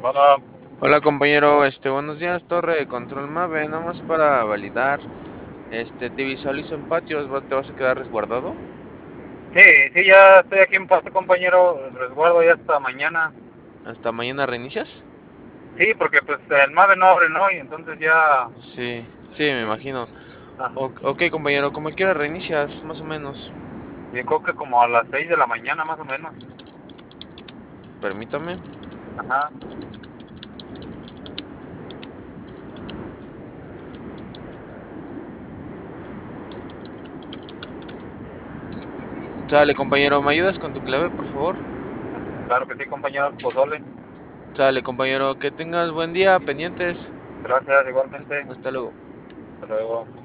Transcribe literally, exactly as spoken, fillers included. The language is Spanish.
Hola, Hola compañero, este, buenos días, torre de control Mave, nada más para validar, este, te visualizo en patios, ¿va- ¿te vas a quedar resguardado? sí, sí, ya estoy aquí en paz, compañero. Resguardo ya hasta mañana. ¿Hasta mañana reinicias? Sí, porque pues el MAVE no abre, ¿no? Y entonces ya. Sí, sí, me imagino. Ah, O- ok compañero, como quiera reinicias, más o menos, yo creo que como a las seis de la mañana, más o menos. permítame. Ajá. Sale compañero, ¿me ayudas con tu clave, por favor? Claro que sí, compañero. Pozole. Sale compañero, que tengas buen día, pendientes, Gracias, igualmente. hasta luego. Hasta luego.